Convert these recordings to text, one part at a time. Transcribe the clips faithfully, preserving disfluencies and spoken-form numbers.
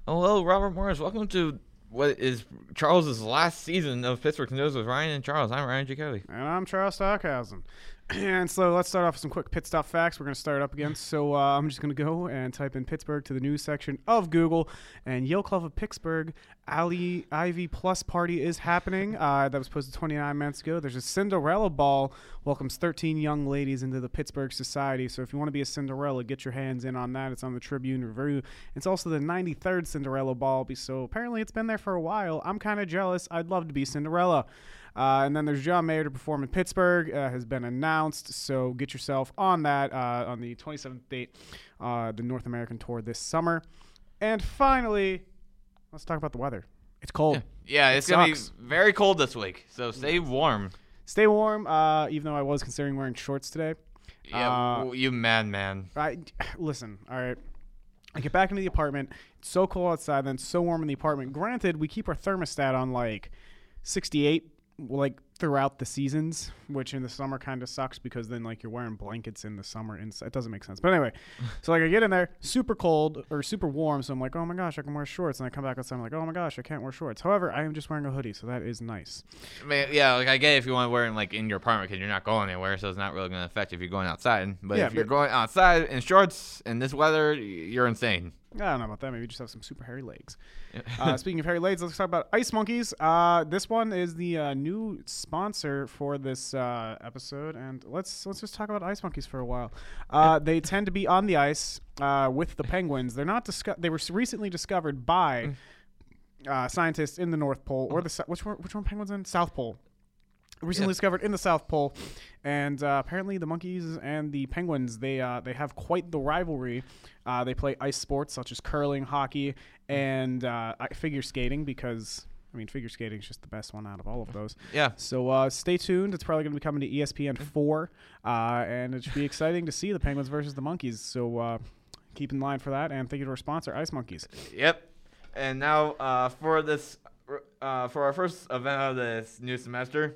Hello, Robert Morris. Welcome to what is Charles's last season of Pittsburgh News with Ryan and Charles. I'm Ryan Jacoby. And I'm Charles Stockhausen. And so let's start off with some quick pit stop facts. We're going to start up again. So uh, I'm just going to go and type in Pittsburgh to the news section of Google. And Yale Club of Pittsburgh, Ali Ivy Plus party is happening. Uh, that was posted twenty-nine minutes ago. There's a Cinderella ball. Welcomes thirteen young ladies into the Pittsburgh Society. So if you want to be a Cinderella, get your hands in on that. It's on the Tribune Review. It's also the ninety-third Cinderella ball. So apparently it's been there for a while. I'm kind of jealous. I'd love to be Cinderella. Uh, and then there's John Mayer to perform in Pittsburgh, uh, has been announced, so get yourself on that uh, on the twenty-seventh date, uh, the North American tour this summer. And finally, let's talk about the weather. It's cold. Yeah, yeah it it's going sucks. to be very cold this week, so stay warm. Stay warm, uh, even though I was considering wearing shorts today. Yeah, uh, you madman. I, listen, all right. I get back into the apartment. It's so cold outside, then it's so warm in the apartment. Granted, we keep our thermostat on like sixty-eight. Like throughout the seasons, which in the summer kind of sucks because then like you're wearing blankets in the summer and it doesn't make sense. But anyway, so like I get in there super cold or super warm, so I'm like, oh my gosh, I can wear shorts, and I come back outside, I'm like, oh my gosh, I can't wear shorts. However, I am just wearing a hoodie, so that is nice. I mean, yeah, like I get it if you want to wear it like in your apartment because you're not going anywhere, so it's not really going to affect if you're going outside. But Yeah, if you're but- going outside in shorts in this weather, you're insane. I don't know about that. Maybe you just have some super hairy legs. uh, speaking of hairy legs, let's talk about Ice Monkeys. Uh, this one is the uh, new sponsor for this uh, episode, and let's let's just talk about Ice Monkeys for a while. Uh, they tend to be on the ice uh, with the penguins. They're not disco- They were recently discovered by uh, scientists in the North Pole or the so- which one, which one penguins in South Pole. Recently Yeah. discovered in the South Pole, and uh, apparently the monkeys and the penguins they uh, they have quite the rivalry. Uh, they play ice sports such as curling, hockey, and uh, figure skating because I mean figure skating is just the best one out of all of those. Yeah. So uh, stay tuned. It's probably going to be coming to E S P N four, uh, and it should be exciting to see the Penguins versus the Monkeys. So uh, keep in line for that, and thank you to our sponsor, Ice Monkeys. Yep. And now uh, for this, uh, for our first event of this new semester.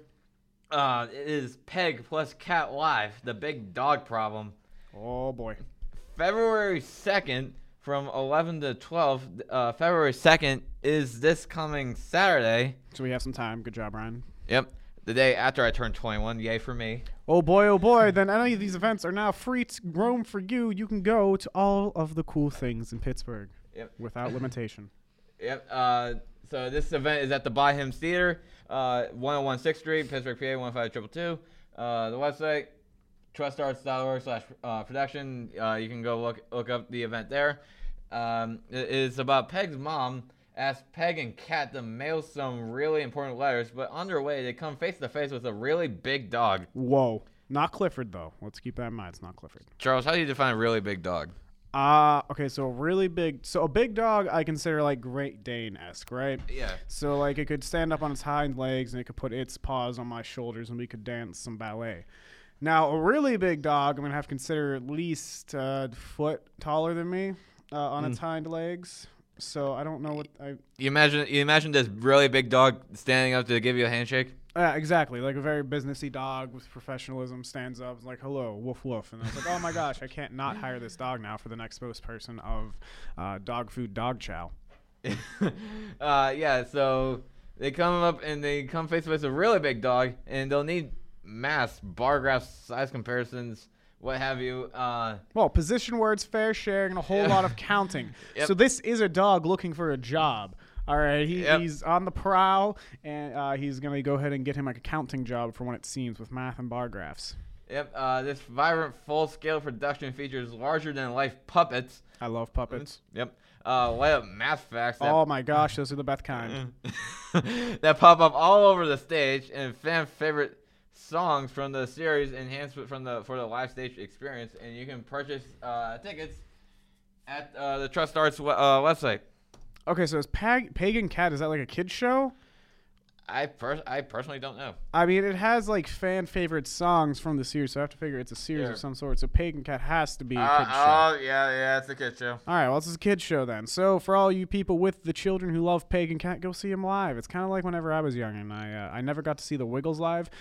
Uh, it is Peg plus Cat Live, the big dog problem. Oh boy. February second from eleven to twelve. Uh, February second is this coming Saturday. So we have some time. Good job, Ryan. Yep. The day after I turned twenty-one. Yay for me. Oh boy, oh boy, then any of these events are now free to roam for you. You can go to all of the cool things in Pittsburgh Yep. without limitation. Yep. Uh, so this event is at the By Hymns Theater, uh, one oh one sixth Street, Pittsburgh, P A, one five two two two. Uh, the website, trust arts dot org slash production. Uh, you can go look look up the event there. Um, it is about Peg's mom asked Peg and Cat to mail some really important letters, but on their way, they come face to face with a really big dog. Whoa. Not Clifford, though. Let's keep that in mind. It's not Clifford. Charles, how do you define a really big dog? Uh, okay, so a really big... So a big dog I consider like Great Dane-esque, right? Yeah. So like it could stand up on its hind legs and it could put its paws on my shoulders and we could dance some ballet. Now, a really big dog I'm going to have to consider at least a foot taller than me uh, on Mm. its hind legs. So I don't know what I... You imagine you imagine this really big dog standing up to give you a handshake? Yeah, exactly. Like a very businessy dog with professionalism stands up, is like, hello, woof woof. And it's like, oh my gosh, I can't not hire this dog now for the next spokesperson of uh, dog food dog chow. uh, yeah, so they come up and they come face to face with a really big dog, and they'll need mass, bar graphs, size comparisons, what have you. Uh, Well, position words, fair sharing, and a whole Yeah. lot of counting. Yep. So this is a dog looking for a job. All right, he, Yep. he's on the prowl, and uh, he's going to go ahead and get him like a counting job for when it seems with math and bar graphs. yep, uh, this vibrant, full-scale production features larger-than-life puppets. I love puppets. Yep. Uh, light up math facts that, Oh my gosh, those are the best kind. that pop up all over the stage, and fan favorite songs from the series enhanced from the for the live stage experience. And you can purchase uh, tickets at uh, the Trust Arts we- uh, website. Okay, so is Pag- Pagan Cat, is that like a kid's show? I pers- I personally don't know. I mean, it has like fan favorite songs from the series, so I have to figure it's a series Yeah. of some sort. So Pagan Cat has to be a Uh, kid's show. oh yeah, yeah, it's a kid show. All right, well, this is a kid's show then. So for all you people with the children who love Pagan Cat, go see him live. It's kind of like whenever I was young and I uh, I never got to see the Wiggles live.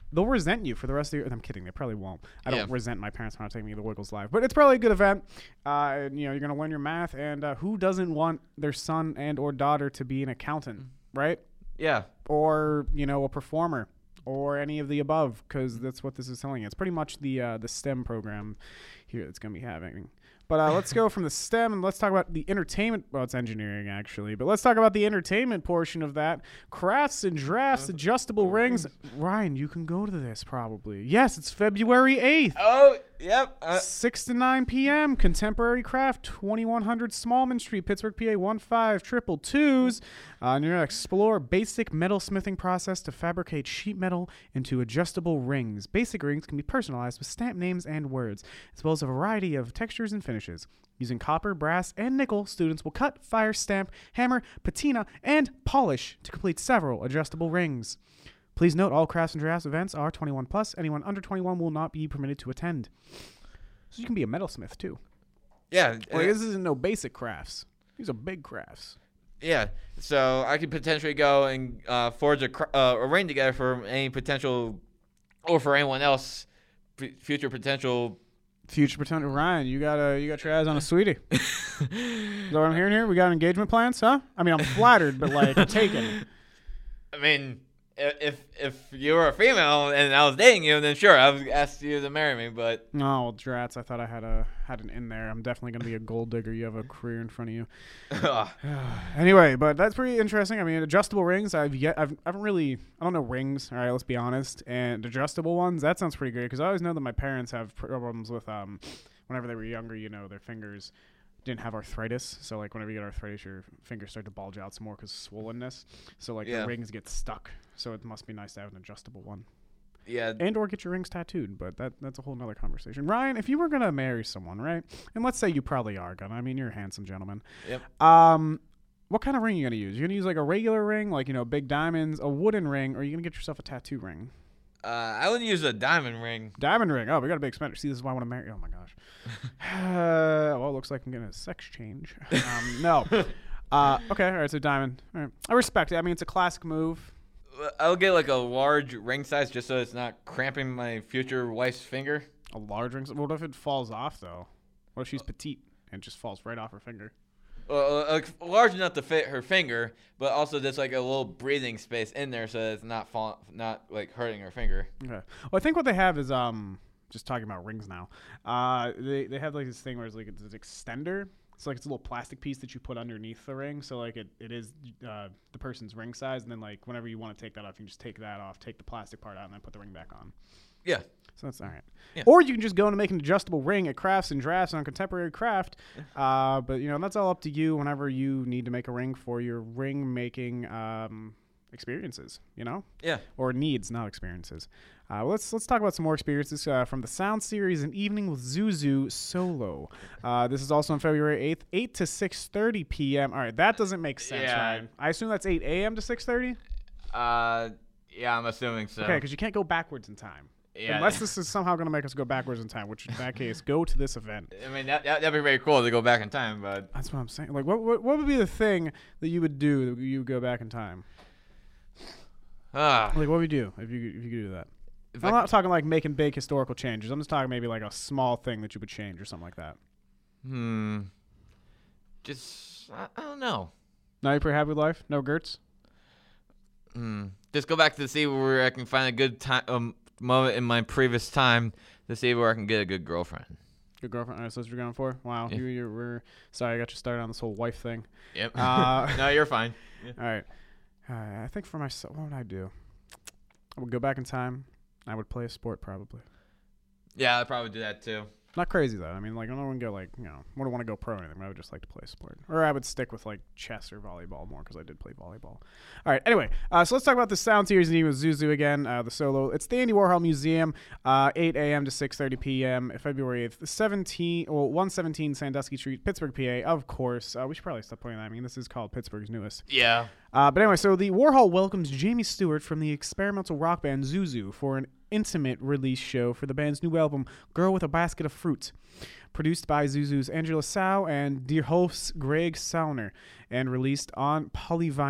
they'll resent you for the rest of your. I'm kidding. They probably won't. I don't Yeah. resent my parents for not taking me to the Wiggles live, but it's probably a good event. Uh, and, you know, you're gonna learn your math, and uh, who doesn't want their son and or daughter to be an accountant, right? Yeah. Or you know, a performer, or any of the above, because that's what this is telling you. It's pretty much the uh, the STEM program here that's gonna be having. But uh, let's go from the STEM and let's talk about the entertainment. Well, it's engineering, actually. But let's talk about the entertainment portion of that. Crafts and drafts, adjustable rings. Ryan, you can go to this probably. Yes, it's February eighth. Oh, yep. Uh, six to nine p.m. Contemporary Craft, twenty-one hundred Smallman Street, Pittsburgh, P A, one five triple twos. Uh, and you're going to explore basic metalsmithing process to fabricate sheet metal into adjustable rings. Basic rings can be personalized with stamp names and words, as well as a variety of textures and finishes. Using copper, brass, and nickel, students will cut, fire, stamp, hammer, patina, and polish to complete several adjustable rings. Please note all crafts and drafts events are twenty-one plus. Anyone under twenty-one will not be permitted to attend. So you can be a metalsmith too. yeah. Like, uh, this isn't no basic crafts. These are big crafts. Yeah, so I could potentially go and uh, forge a, cr- uh, a ring together for any potential, or for anyone else, p- future potential. Future potential. Ryan, you got a, you got your eyes on a sweetie. Is that what I'm hearing here? We got engagement plans, huh? I mean, I'm flattered, but like taken. I mean, i- if if you were a female and I was dating you, then sure, I would ask you to marry me. But No, well, drats. I thought I had a had an in there. I'm definitely gonna be a gold digger. You have a career in front of you. Anyway, but that's pretty interesting. I mean, adjustable rings. I've yet I've, I haven't really. I don't know rings. All right, let's be honest. And adjustable ones. That sounds pretty great because I always know that my parents have problems with um, whenever they were younger. You know, their fingers didn't have arthritis. So like whenever you get arthritis, your fingers start to bulge out some more because swollenness. So like Yeah. the rings get stuck. So it must be nice to have an adjustable one. yeah, And or get your rings tattooed, but that that's a whole nother conversation. Ryan, if you were gonna marry someone, right? And let's say you probably are gonna. I mean, you're a handsome gentleman. Yep. Um, what kind of ring are you gonna use? You're gonna use like a regular ring, like you know, big diamonds, a wooden ring, or are you gonna get yourself a tattoo ring? uh, I would use a diamond ring. Diamond ring. Oh, we got a big spender. See, this is why I want to marry. Oh my gosh. uh, well, it looks like I'm getting a sex change. Um, no. Uh, okay. All right. So diamond. All right. I respect it. I mean, it's a classic move. I'll get like a large ring size just so it's not cramping my future wife's finger. A large ring. What if it falls off though? What if she's petite and it just falls right off her finger? Uh, like large enough to fit her finger, but also there's like a little breathing space in there so that it's not fall, not like hurting her finger. Okay. Well, I think what they have is um just talking about rings now. Uh, they they have like this thing where it's like it's an extender. So like it's a little plastic piece that you put underneath the ring. So like it, it is uh, the person's ring size, and then like whenever you want to take that off, you can just take that off, take the plastic part out, and then put the ring back on. Yeah. So that's all right. Yeah. Or you can just go and make an adjustable ring at Crafts and Drafts on Contemporary Craft. Uh, but you know that's all up to you. Whenever you need to make a ring for your ring making um, experiences, you know. Yeah. Or needs, not experiences. Uh, well, let's let's talk about some more experiences uh, from the Sound Series, An Evening with Zuzu Solo. Uh, this is also on February eighth, eight to six thirty p.m. All right, that doesn't make sense, Yeah. Ryan. I assume that's eight a.m. to six thirty? Uh, yeah, I'm assuming so. Okay, because you can't go backwards in time. Yeah. Unless this is somehow going to make us go backwards in time, which in that case, go to this event. I mean, that, that, that'd be very cool to go back in time, but That's what I'm saying. Like, what what, what would be the thing that you would do that you would go back in time? ah, Like, what would you do if you if you could do that? if I'm I- not talking like making big historical changes. I'm just talking maybe like a small thing that you would change or something like that. hmm, just I, I don't know. Now you're pretty happy with life? No Gertz? Hmm, just go back to see where I can find a good time um, moment in my previous time to see where I can get a good girlfriend. Good girlfriend. All right, so that's what you're going for? Wow. Yeah. You, you were sorry, I got you started on this whole wife thing. Yep. Uh, no, you're fine. All right. Uh, I think for myself, what would I do? I would go back in time. I would play a sport probably. Yeah, I'd probably do that too. Not crazy though. I mean, like I don't want to go like you know, I wouldn't want to go pro or anything. But I would just like to play a sport, or I would stick with like chess or volleyball more because I did play volleyball. All right. Anyway, uh, so let's talk about the Sound Series and with Zuzu again. Uh, the solo. It's the Andy Warhol Museum, uh, eight a.m. to six thirty p.m. February eighth, seventeen well one seventeen Sandusky Street, Pittsburgh, P A. Of course, uh, we should probably stop playing that. I mean, this is called Pittsburgh's newest. Yeah. Uh, but anyway, so the Warhol welcomes Jamie Stewart from the experimental rock band Zuzu for an intimate release show for the band's new album, Girl with a Basket of Fruit. Produced by Zuzu's Angela Sau and Dear Host's Greg Sauner, and released on polyvinyl.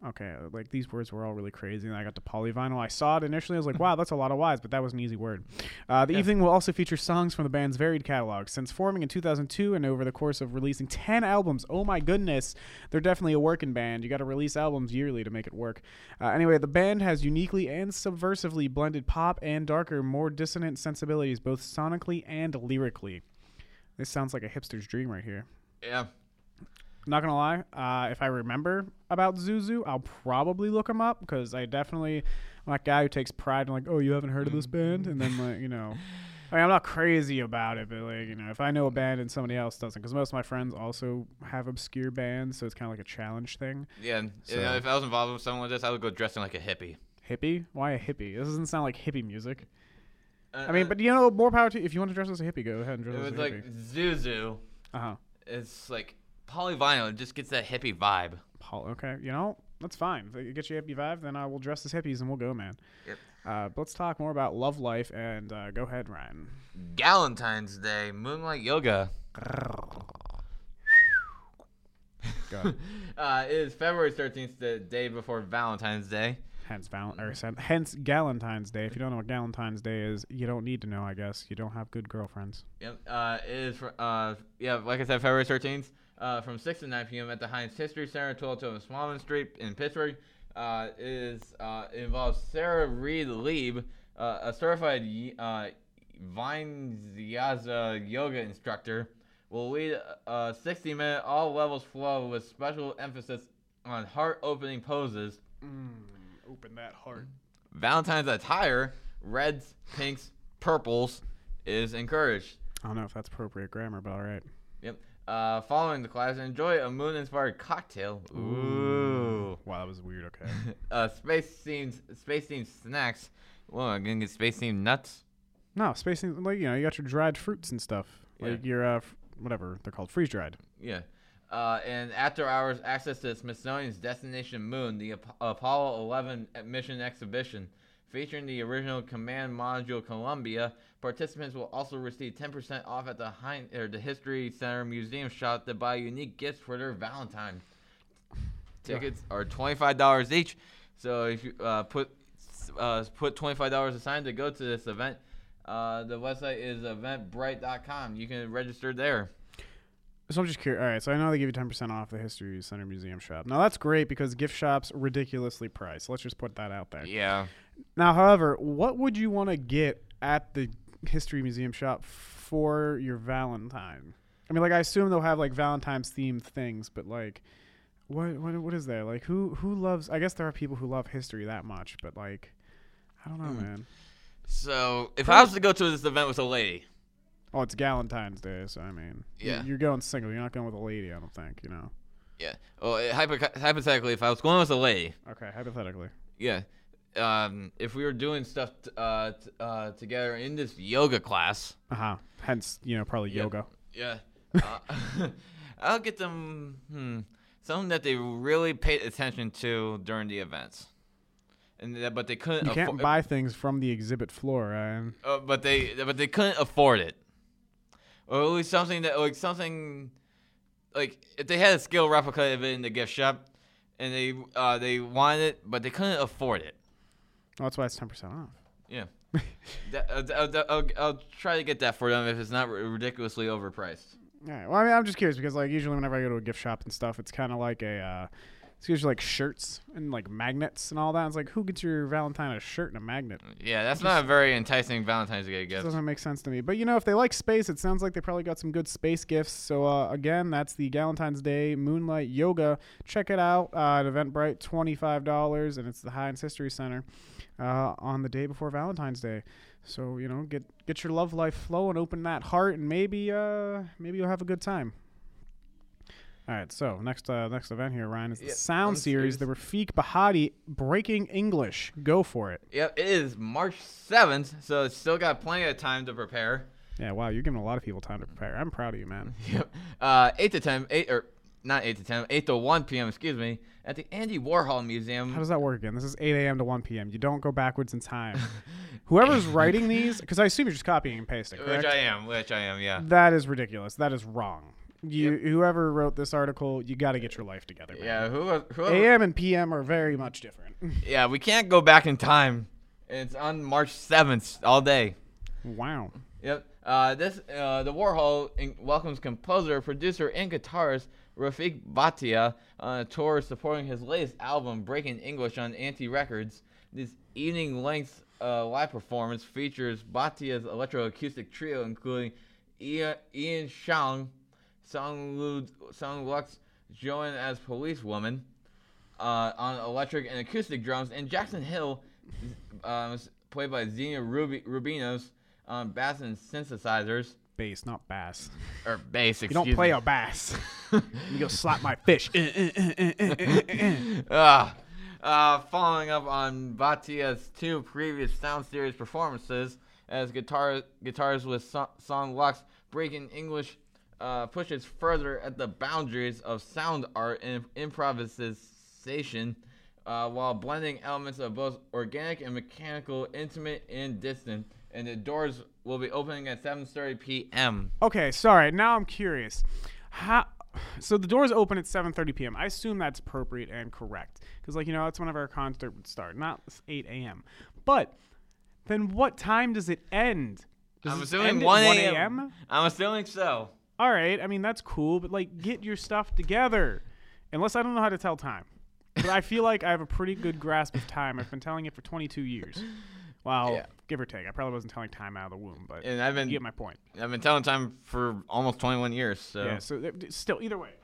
Okay, like these words were all really crazy, and I got to polyvinyl. I saw it initially. I was like, wow, that's a lot of Y's, but that was an easy word. Uh, the Yeah. evening will also feature songs from the band's varied catalog. Since forming in two thousand two and over the course of releasing ten albums, oh my goodness, they're definitely a working band. You got to release albums yearly to make it work. Uh, anyway, the band has uniquely and subversively blended pop and darker, more dissonant sensibilities, both sonically and lyrically. This sounds like a hipster's dream right here. Yeah. Not gonna lie, uh, if I remember about Zuzu, I'll probably look him up because I definitely I'm that guy who takes pride in like, oh, you haven't heard of this band, and then like you know, I mean, I'm not crazy about it, but like you know, if I know a band and somebody else doesn't, because most of my friends also have obscure bands, so it's kind of like a challenge thing. Yeah. and, So- you know, if I was involved with someone with this, I would go dressing like a hippie. Hippie? Why a hippie? This doesn't sound like hippie music. Uh, I mean, but you know, more power to you. If you want to dress as a hippie, go ahead and dress it as was a like hippie. Zuzu. Uh huh. It's like polyvinyl. It just gets that hippie vibe. Paul, okay, you know, that's fine. If it gets you a hippie vibe, then I will dress as hippies and we'll go, man. Yep. Uh, but let's talk more about love life and uh, go ahead, Ryan. Galentine's Day, Moonlight Yoga. Go ahead. uh, it is February thirteenth, the day before Valentine's Day. Hence, val- or sen- hence Galentine's Day. If you don't know what Galentine's Day is, you don't need to know, I guess. You don't have good girlfriends. Yep. Uh, it is for, uh, yeah, like I said, February thirteenth, uh, from six to nine p.m. at the Heinz History Center, twelve oh two Smallman Street in Pittsburgh. Uh, it is, uh, it involves Sarah Reed Lieb, uh, a certified y- uh, Vinyasa yoga instructor, will lead a sixty minute all levels flow with special emphasis on heart-opening poses. Mm, open that heart. Valentine's attire, reds, pinks, purples, is encouraged. I don't know if that's appropriate grammar, but all right. Yep. Uh, following the class, enjoy a moon-inspired cocktail. Ooh. Wow, that was weird. Okay. uh, space-themed, space-themed snacks. Well, I'm gonna get space-themed nuts. No, spacing, like, you know, you got your dried fruits and stuff. Like Yeah. your, uh, f- whatever, they're called freeze-dried. Yeah. Uh, and after-hours access to Smithsonian's Destination Moon, the Ap- Apollo eleven mission exhibition. Featuring the original command module Columbia, participants will also receive ten percent off at the Hein- or the History Center Museum shop to buy unique gifts for their Valentine. Tickets are twenty-five dollars each. So if you uh, put uh, put twenty-five dollars aside to go to this event, uh, the website is eventbrite dot com. You can register there. So I'm just curious. All right, so I know they give you ten percent off the History Center Museum shop. Now, that's great because gift shops ridiculously priced. Let's just put that out there. Yeah. Now, however, what would you want to get at the History Museum shop for your Valentine? I mean, like, I assume they'll have, like, Valentine's-themed things, but, like, what what what is there? Like, who who loves... I guess there are people who love history that much, but, like, I don't know, Mm. man. So if I was to go to this event with a lady, Oh, it's Galentine's Day, so, I mean... you- Yeah. You're going single. You're not going with a lady, I don't think, you know? yeah. Well, uh, hypo- hypothetically, if I was going with a lady, Okay, hypothetically. yeah. Um, if we were doing stuff t- uh, t- uh, together in this yoga class, Uh-huh. Hence, you know, probably Yeah. yoga. yeah, uh, I'll get them hmm, something that they really paid attention to during the events, and that, but they couldn't. You can't afford, buy things from the exhibit floor, Ryan. uh, but they but they couldn't afford it, or at least something that like something like if they had a scale replica of it in the gift shop, and they uh, they wanted it, but they couldn't afford it. Oh, that's why it's ten percent off. Yeah. that, uh, I'll, I'll, I'll try to get that for them if it's not ri- ridiculously overpriced. All right. Well, I mean, I'm just curious because, like, usually whenever I go to a gift shop and stuff, it's kind of like a, uh, it's usually like shirts and like magnets and all that. It's like, who gets your Valentine a shirt and a magnet? Yeah, that's not a very enticing Valentine's Day It gift. doesn't make sense to me. But, you know, if they like space, it sounds like they probably got some good space gifts. So, uh, again, that's the Galentine's Day Moonlight Yoga. Check it out uh, at Eventbrite, twenty-five dollars, and it's the Heinz History Center uh, on the day before Valentine's Day. So, you know, get get your love life flowing, open that heart, and maybe uh, maybe you'll have a good time. All right, so next uh, next event here, Ryan, is the Yep, Sound I'm Series, serious. the Rafiq Bahati Breaking English. Go for it. Yep, it is March seventh, so it's still got plenty of time to prepare. Yeah, wow, you're giving a lot of people time to prepare. I'm proud of you, man. Yep. Uh, eight to ten, eight or not eight to ten, eight to one p.m. Excuse me, at the Andy Warhol Museum. How does that work again? This is eight a.m. to one p.m. You don't go backwards in time. Whoever's writing these, because I assume you're just copying and pasting, Which correct? I am, which I am, yeah. That is ridiculous. That is wrong. You Yep. whoever wrote this article, you got to get your life together. Man. Yeah, whoever, whoever A M and P M are very much different. Yeah, we can't go back in time. It's on March seventh all day. Wow. Yep. Uh, this uh, the Warhol in- welcomes composer, producer, and guitarist Rafik Bhatia on a tour supporting his latest album, Breaking English, on Anti Records. This evening-length uh, live performance features Bhatia's electroacoustic trio, including Ian, Ian Shang, Song Lu, Song Lux, Joan as policewoman uh, on electric and acoustic drums, and Jackson Hill, uh, played by Xenia Rubi- Rubinos, on bass and synthesizers. Bass, not bass. Or bass, excuse You don't play me. a bass. You go slap my fish. Ah. Uh, following up on Bhatia's two previous Sound Series performances as guitar guitars with so- Song Lux, Breaking English uh, pushes further at the boundaries of sound art and improvisation uh, while blending elements of both organic and mechanical, intimate and distant. And the doors will be opening at seven thirty p.m. Okay, sorry. Now I'm curious. How? So the doors open at seven thirty p.m. I assume that's appropriate and correct because, like, you know, that's whenever our concert would start, not eight a.m. But then, what time does it end? Does I'm it assuming end at one one a.m. I'm assuming so. All right. I mean, that's cool, but like, get your stuff together. Unless I don't know how to tell time, but I feel like I have a pretty good grasp of time. I've been telling it for twenty-two years. Well, Yeah. give or take. I probably wasn't telling time out of the womb, but And I've been you get my point. I've been telling time for almost twenty-one years. So Yeah. So th- still, either way,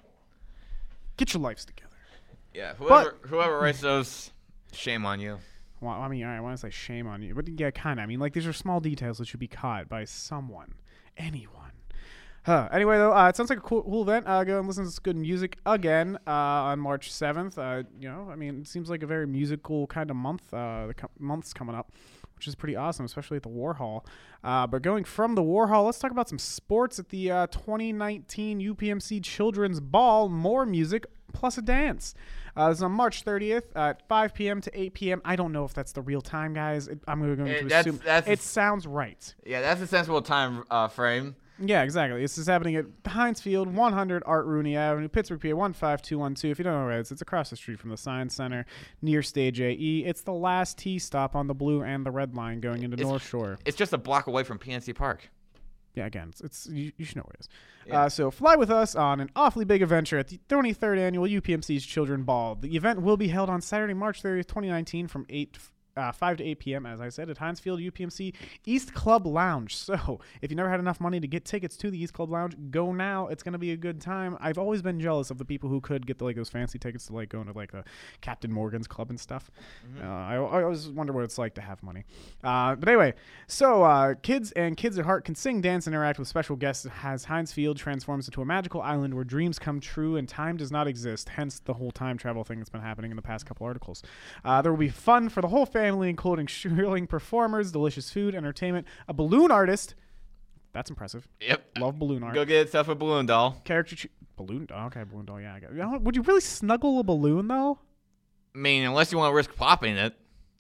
get your lives together. yeah, whoever whoever writes those, shame on you. Well, I mean, I want to say shame on you, but yeah, kind of. I mean, like, these are small details that should be caught by someone, anyone. Huh. Anyway, though, uh, it sounds like a cool, cool event. Uh, go and listen to some good music again uh, on March seventh. Uh, you know, I mean, it seems like a very musical kind of month. Uh, the co- month's coming up, which is pretty awesome, especially at the Warhol. Uh, but going from the Warhol, let's talk about some sports at the uh, twenty nineteen U P M C Children's Ball. More music plus a dance. Uh, this is on March thirtieth at five p.m. to eight p.m. I don't know if that's the real time, guys. It, I'm going Eh, to that's- assume that's a it s- sounds right. Yeah, that's a sensible time uh, frame. Yeah, exactly. This is happening at Heinz Field, one hundred Art Rooney Avenue, Pittsburgh, P A one five two one two. If you don't know where it is, it's across the street from the Science Center near Stage A E. It's the last T stop on the blue and the red line going into It's- North Shore. It's just a block away from P N C Park. Yeah, again, it's, it's you, you should know where it is. Yeah. Uh, so fly with us on an awfully big adventure at the twenty-third Annual U P M C's Children Ball. The event will be held on Saturday, March thirtieth, twenty nineteen from eight Uh, five to eight p.m., as I said, at Heinz Field U P M C East Club Lounge. So if you never had enough money to get tickets to the East Club Lounge, go now. It's going to be a good time. I've always been jealous of the people who could get the, like those fancy tickets to like go into like the Captain Morgan's Club and stuff. Mm-hmm. Uh, I, I always wonder what it's like to have money. Uh, but anyway, so uh, kids and kids at heart can sing, dance, and interact with special guests as Heinz Field transforms into a magical island where dreams come true and time does not exist, hence the whole time travel thing that's been happening in the past couple articles. Uh, there will be fun for the whole family, including thrilling performers, delicious food, entertainment, a balloon artist. That's impressive. Yep. Love balloon art. Go get yourself a balloon doll. Character cho- balloon. Oh, okay, balloon doll. Yeah, I got it. You know, would you really snuggle a balloon though? I mean, unless you want to risk popping it.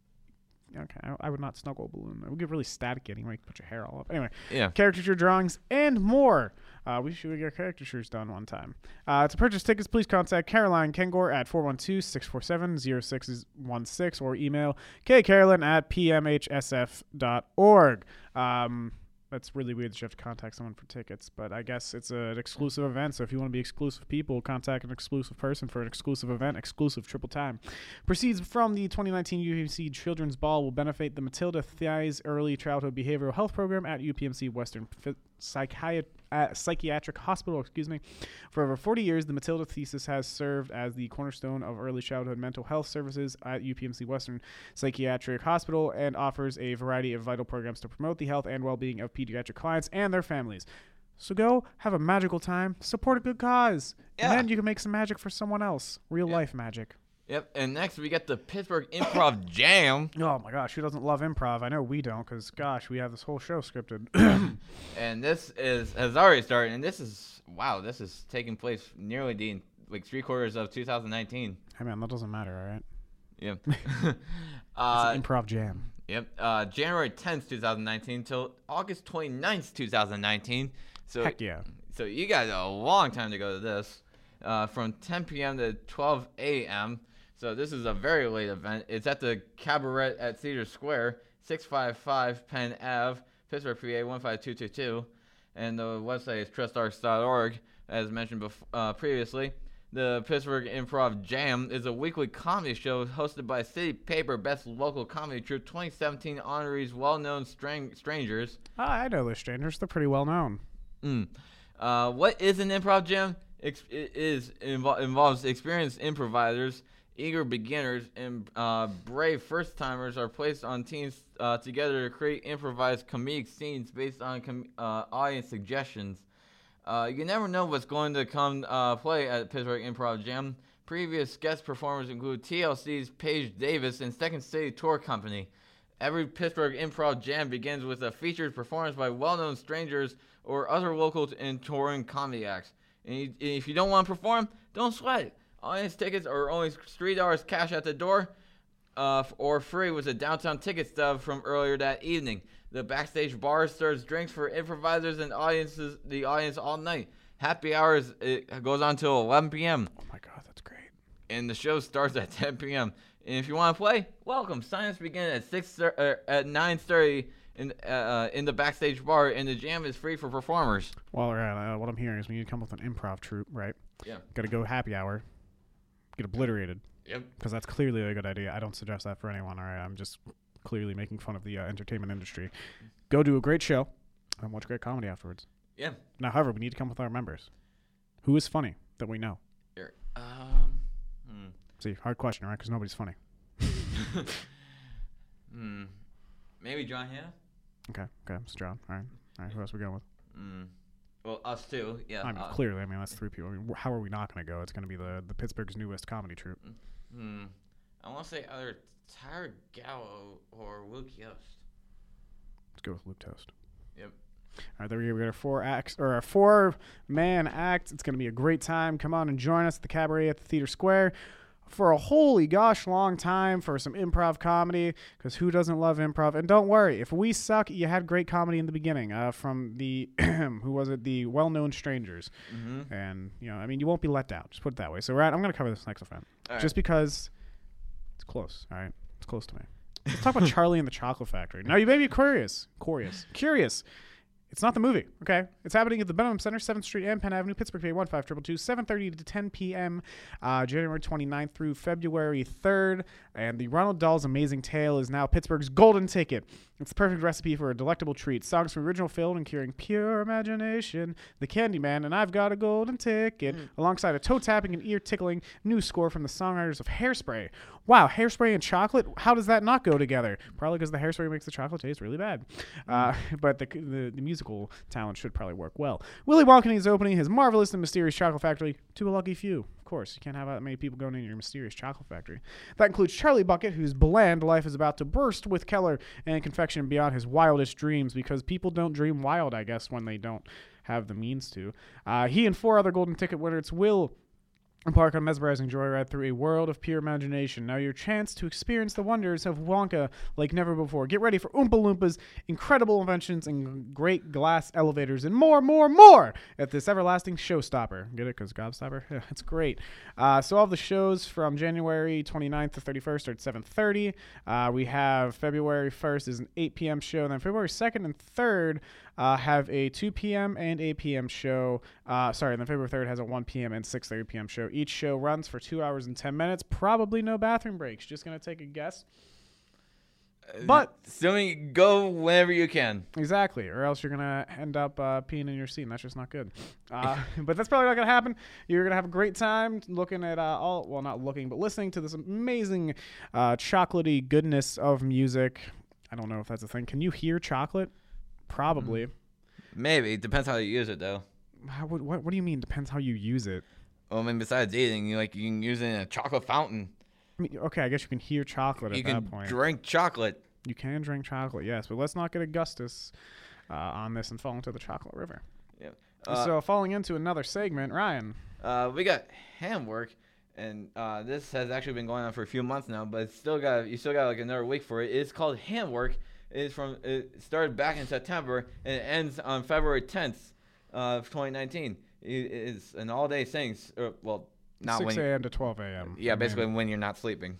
Okay, I, I would not snuggle a balloon. It would get really staticky anyway. Put your hair all up. Anyway, Yeah. caricature drawings and more. Uh, we should get our caricatures done one time. Uh, to purchase tickets, please contact Caroline Kengor at four one two, six four seven, zero six one six or email kcarolyn at p m h s f dot org. Um, that's really weird that you have to contact someone for tickets, but I guess it's a, an exclusive event, so if you want to be exclusive people, contact an exclusive person for an exclusive event, exclusive triple time. Proceeds from the twenty nineteen U P M C Children's Ball will benefit the Matilda Thies Early Childhood Behavioral Health Program at U P M C Western F- Psychiat- uh, Psychiatric Hospital. Excuse me. For over forty years, the Matilda thesis has served as the cornerstone of early childhood mental health services at U P M C Western Psychiatric Hospital and offers a variety of vital programs to promote the health and well-being of pediatric clients and their families. So go have a magical time, support a good cause, Yeah. and then you can make some magic for someone else. Real Yeah. life magic. Yep. And next we got the Pittsburgh Improv Jam. Oh my gosh, who doesn't love improv? I know we don't, because gosh, we have this whole show scripted. And this is has already started. And this is wow. This is taking place nearly the like three quarters of two thousand nineteen. Hey man, that doesn't matter, all right? Yep. It's uh, an improv jam. Yep. Uh, January tenth, twenty nineteen till August twenty-ninth, twenty nineteen. So Heck yeah. So you got a long time to go to this, uh, from ten p.m. to twelve a.m. So this is a very late event. It's at the Cabaret at Cedar Square, six fifty-five Penn Avenue, Pittsburgh, P A one five two two two. And the website is trust arts dot org, as mentioned bef- uh, previously. The Pittsburgh Improv Jam is a weekly comedy show hosted by City Paper Best Local Comedy Troupe twenty seventeen honorees well-known strang- strangers. Oh, I know those strangers. They're pretty well known. Mm. Uh, what is an improv jam? Ex- it is invo- involves experienced improvisers, eager beginners, and uh, brave first-timers are placed on teams uh, together to create improvised comedic scenes based on com- uh, audience suggestions. Uh, you never know what's going to come uh, play at Pittsburgh Improv Jam. Previous guest performers include T L C's Paige Davis and Second City Tour Company. Every Pittsburgh Improv Jam begins with a featured performance by well-known strangers or other local and touring comedy acts. And you, if you don't want to perform, don't sweat it. Audience tickets are only three dollars cash at the door, uh, or free with a downtown ticket stub from earlier that evening. The backstage bar serves drinks for improvisers and audiences. The audience all night. Happy hours it goes on till eleven p.m. Oh my God, that's great. And the show starts at ten p.m. And if you want to play, welcome. Sign-ups begin at six uh, at nine thirty in uh, in the backstage bar, and the jam is free for performers. Well, right, uh, what I'm hearing is we need to come up with an improv troupe, right? Yeah. Got to go happy hour. Get obliterated. Yep. Because that's clearly a good idea. I don't suggest that for anyone. All right, I'm just clearly making fun of the uh, entertainment industry. Go do a great show and watch great comedy afterwards. Yeah. Now, however, we need to come with our members. Who is funny that we know? Here. Um. Hmm. See, hard question, right? Because nobody's funny. hmm. Maybe John Hannah. Okay. Okay. It's John. All right. All right. Who else are we going with? Hmm. Well, us too. Yeah. I mean, uh, clearly. I mean, that's three people. I mean, wh- how are we not going to go? It's going to be the the Pittsburgh's newest comedy troupe. Hmm. I want to say either Tyler Gallo or Luke Yost. Let's go with Luke Toast. Yep. All right, there we go. We got our four acts or our four man act. It's going to be a great time. Come on and join us at the Cabaret at the Theater Square for a holy gosh long time for some improv comedy, because who doesn't love improv? And don't worry, if we suck, you had great comedy in the beginning uh, from the who was it? The well-known strangers. Mm-hmm. And you know, I mean, you won't be let down. Just put it that way. So, right, I'm going to cover this next event All just right. because it's close. All right, it's close to me. Let's talk about Charlie and the Chocolate Factory. Now, you may be curious, curious, curious. It's not the movie, okay? It's happening at the Benham Center, seventh Street and Penn Avenue, Pittsburgh, P A one five two two two, seven thirty to ten p.m., uh, January twenty-ninth through February third. And the Ronald Dahl's Amazing Tale is now Pittsburgh's golden ticket. It's the perfect recipe for a delectable treat. Songs from original film and curing pure imagination, The Candyman, and I've Got a Golden Ticket, mm. alongside a toe-tapping and ear-tickling new score from the songwriters of Hairspray. Wow, Hairspray and chocolate? How does that not go together? Probably because the hairspray makes the chocolate taste really bad. Uh, but the, the the musical talent should probably work well. Willy Wonka is opening his marvelous and mysterious chocolate factory to a lucky few. Of course, you can't have that many people going in your mysterious chocolate factory. That includes Charlie Bucket, whose bland life is about to burst with Keller and confection beyond his wildest dreams, because people don't dream wild, I guess, when they don't have the means to. Uh, he and four other golden ticket winners will embark on a mesmerizing joyride through a world of pure imagination. Now your chance to experience the wonders of Wonka like never before. Get ready for Oompa Loompas, incredible inventions, and great glass elevators, and more, more, more at this everlasting showstopper. Get it? Because Gobstopper? Yeah, it's great. Uh, so all the shows from January twenty-ninth to thirty-first are at seven thirty. Uh, we have February first is an eight p.m. show. And then February second and third uh, have a two p.m. and eight p.m. show. Uh, sorry, and then February third has a one p.m. and six thirty p.m. show. Each show runs for two hours and ten minutes. Probably no bathroom breaks. Just going to take a guess. But assuming go whenever you can. Exactly, or else you're going to end up uh, peeing in your seat, and that's just not good. Uh, but that's probably not going to happen. You're going to have a great time looking at uh, all, well, not looking, but listening to this amazing uh, chocolatey goodness of music. I don't know if that's a thing. Can you hear chocolate? Probably. Maybe. Depends how you use it, though. How, what, what, what do you mean? Depends how you use it. Well, I mean, besides eating, you like you can use it in a chocolate fountain. I mean, okay, I guess you can hear chocolate you at can that point. Drink chocolate. You can drink chocolate, yes, but let's not get Augustus uh, on this and fall into the chocolate river. Yeah. Uh, so, falling into another segment, Ryan. Uh, we got handwork, and uh, this has actually been going on for a few months now, but it's still got you still got like another week for it. It's called handwork. It's from it started back in September and it ends on February tenth. of twenty nineteen. It is an all-day thing. Or, well, not six when a.m. to twelve a.m. Yeah, I basically mean, when you're not sleeping.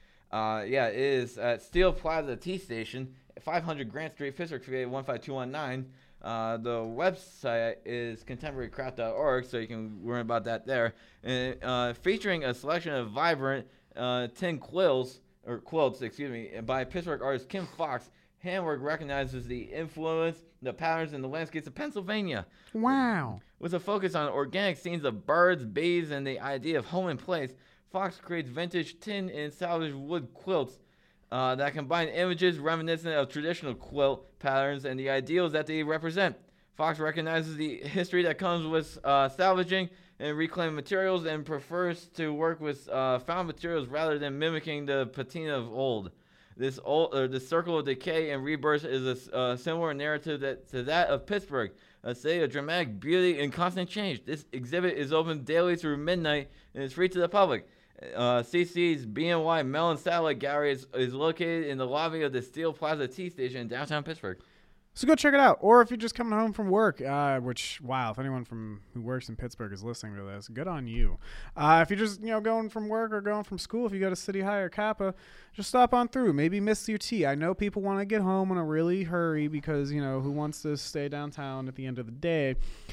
Uh, yeah, it is at Steel Plaza Tea Station, five hundred Grant Street, Pittsburgh, P A one five two one nine. Uh, the website is contemporary craft dot org, so you can learn about that there. And uh, featuring a selection of vibrant uh, tin quills or quilts, excuse me, by Pittsburgh artist Kim Fox. Handwork recognizes the influence, the patterns, and the landscapes of Pennsylvania. Wow. With a focus on organic scenes of birds, bees, and the idea of home and place, Fox creates vintage tin and salvaged wood quilts uh, that combine images reminiscent of traditional quilt patterns and the ideals that they represent. Fox recognizes the history that comes with uh, salvaging and reclaiming materials and prefers to work with uh, found materials rather than mimicking the patina of old. This old, uh, the circle of decay and rebirth is a uh, similar narrative that, to that of Pittsburgh, a city of dramatic beauty and constant change. This exhibit is open daily through midnight and is free to the public. Uh, C C's B N Y Mellon Satellite Gallery is, is located in the lobby of the Steel Plaza Tea Station in downtown Pittsburgh. So go check it out. Or if you're just coming home from work, uh, which, wow, if anyone from who works in Pittsburgh is listening to this, good on you. Uh, if you're just, you know, going from work or going from school, if you go to City High or Kappa, just stop on through. Maybe miss your tea. I know people want to get home in a really hurry because, you know, who wants to stay downtown at the end of the day?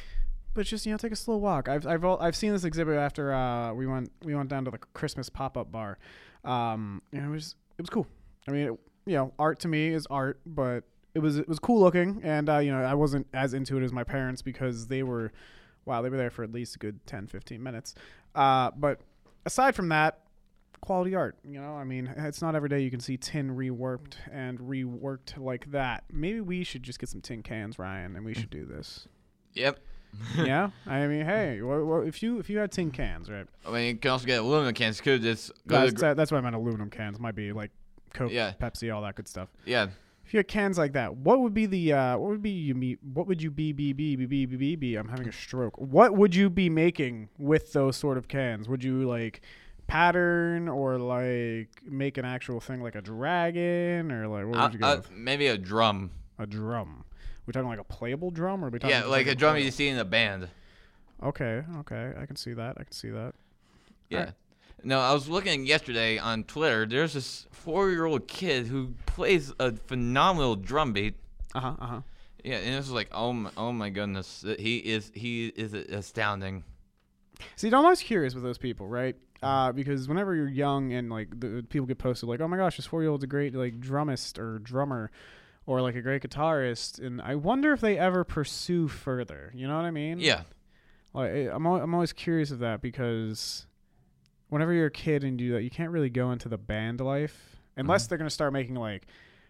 But just, you know, take a slow walk. I've I've I've seen this exhibit after uh, we went we went down to the Christmas pop-up bar. Um, and it was it was cool. I mean, it, you know, art to me is art, but It was it was cool looking, and uh, you know, I wasn't as into it as my parents because they were, wow, they were there for at least a good ten, fifteen minutes. Uh, but aside from that, quality art. You know, I mean, it's not every day you can see tin reworked and reworked like that. Maybe we should just get some tin cans, Ryan, and we should do this. Yep. Yeah, I mean, hey, well, well, if you if you had tin cans, right? I mean, you can also get aluminum cans. Could just go That's, to the gr- that's what I meant. Aluminum cans might be like Coke, Yeah. Pepsi, all that good stuff. yeah. If you had cans like that, what would be the uh, what would be you meet? What would you be be be be be be be? I'm having a stroke. What would you be making with those sort of cans? Would you like pattern or like make an actual thing like a dragon or like what would Uh, you go uh, with? maybe a drum. A drum. We're talking like a playable drum, or are we talking Yeah, just like a drum playable? you see in a band. Okay, okay, I can see that. I can see that. Yeah. Alright. No, I was looking yesterday on Twitter. There's this four-year-old kid who plays a phenomenal drum beat. Uh huh. Uh huh. Yeah, and it's like, oh my, oh my goodness, he is he is astounding. See, I'm always curious with those people, right? Uh, because whenever you're young and like the people get posted like, oh my gosh, this four-year-old's a great like drummist or drummer, or like a great guitarist, and I wonder if they ever pursue further. You know what I mean? Yeah. Like I'm al- I'm always curious of that because whenever you're a kid and you do that, you can't really go into the band life unless Mhm. they're gonna start making like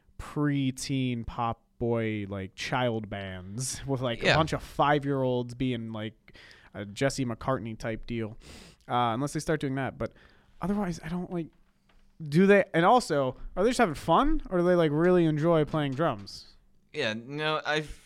pre-teen pop boy like child bands with like Yeah. a bunch of five-year-olds being like a Jesse McCartney type deal. Uh, unless they start doing that, but otherwise, I don't like. Do they? And also, are they just having fun, or do they like really enjoy playing drums? Yeah, no, I've.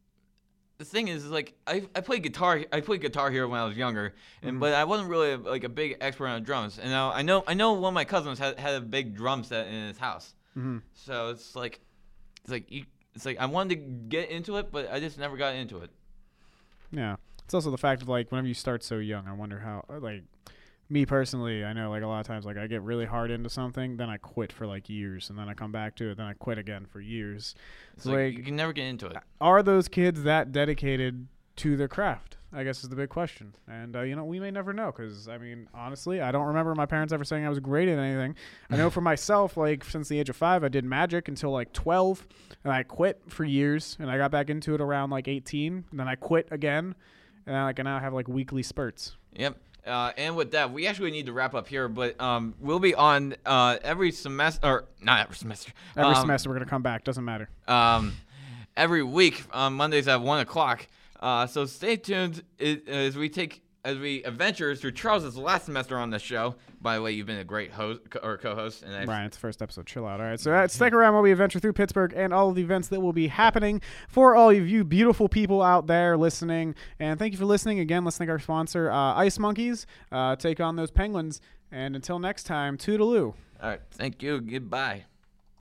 The thing is, like, I I played guitar. I played Guitar Hero when I was younger, and Mhm. but I wasn't really like a big expert on drums. And now I know I know one of my cousins had had a big drum set in his house. Mm-hmm. So it's like, it's like you, it's like I wanted to get into it, but I just never got into it. Yeah. It's also the fact of like whenever you start so young, I wonder how like me personally, I know like a lot of times like I get really hard into something, then I quit for like years, and then I come back to it, then I quit again for years. It's So, like, like, you can never get into it. are those kids that dedicated to their craft? I guess is the big question. And, uh, you know, we may never know because, I mean, honestly, I don't remember my parents ever saying I was great at anything. I know for myself, like, since the age of five, I did magic until, like, twelve, and I quit for years, and I got back into it around, like, eighteen, and then I quit again, and I, like, I now have, like, weekly spurts. Yep. Uh, and with that, we actually need to wrap up here, but um, we'll be on uh, every semester, or not every semester. Every um, semester we're going to come back. Doesn't matter. Um, every week on Mondays at one o'clock. Uh, so stay tuned i- as we take as we adventure through Charles's last semester on the show. By the way, you've been a great host co- or co-host, and I've, Brian, it's the first episode. Chill out. All right. So uh, stick around while we adventure through Pittsburgh and all of the events that will be happening for all of you beautiful people out there listening. And thank you for listening. Again, let's thank our sponsor, uh, Ice Monkeys. Uh, take on those penguins. And until next time, toodaloo. all right. Thank you. Goodbye.